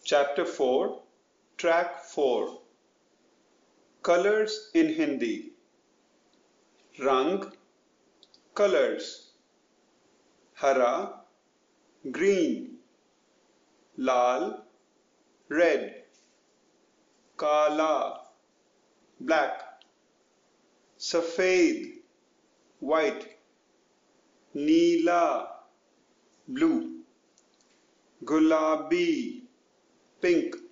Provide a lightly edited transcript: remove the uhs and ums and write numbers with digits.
Chapter 4, Track 4. Colors in Hindi. Rang, colors. Hara, green. Lal, red. Kala, black. Safed, white. Neela, blue. Gulabi, pink.